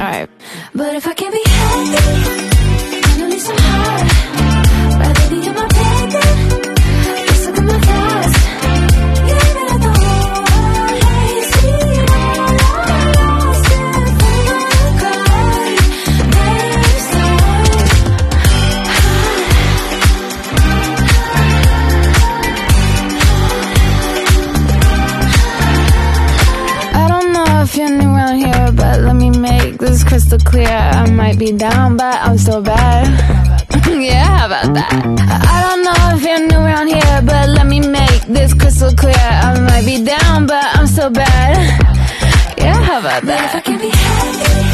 Alright. But if I can't be happy, then at least I'm hard. Rather be in my bed than just look at my thoughts. Yeah, that I don't see all I lost if I cry. There's I don't know if you're new around here, but let me make this crystal clear. I might be down, but I'm still bad. Yeah, how about that? I don't know if you're new around here, but let me make this crystal clear. I might be down, but I'm still bad. Yeah, how about that? But if I can't be happy,